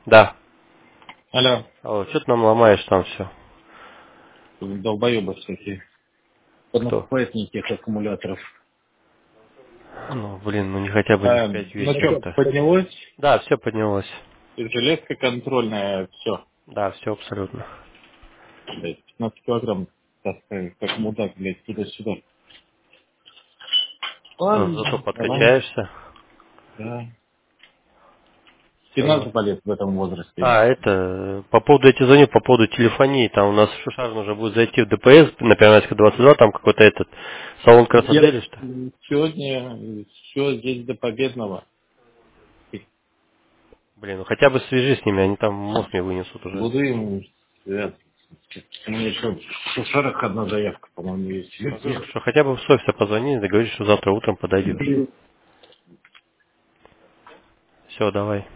Да. Алло, Алло, что ты нам ломаешь там все? долбоебы всякие. Кто? Понаступает никаких аккумуляторов. Ну, блин, ну не хотя бы не в 5 Ну что, вечера-то. поднялось? Да, все поднялось. И железка контрольная, все. Да, все абсолютно. 15 килограмм таскаю, как мудак, блядь, туда-сюда. Зато Ладно, давай. подкачаешься. Да. Спина Все. заболит в этом возрасте. А, это, по поводу, я тебе звоню по поводу телефонии, там у нас в Шушар нужно будет зайти в ДПС, на Первомайской 22, там какой-то этот, салон красоты Я или что? сегодня все здесь до победного. Блин, ну хотя бы свяжи с ними, они там мозг мне вынесут уже. Буду ему связываться. У меня еще в Шушарах одна заявка, по-моему, есть. Ну, говорю, что хотя бы в Софье позвони, договорись, что завтра утром подойдешь. Все, давай.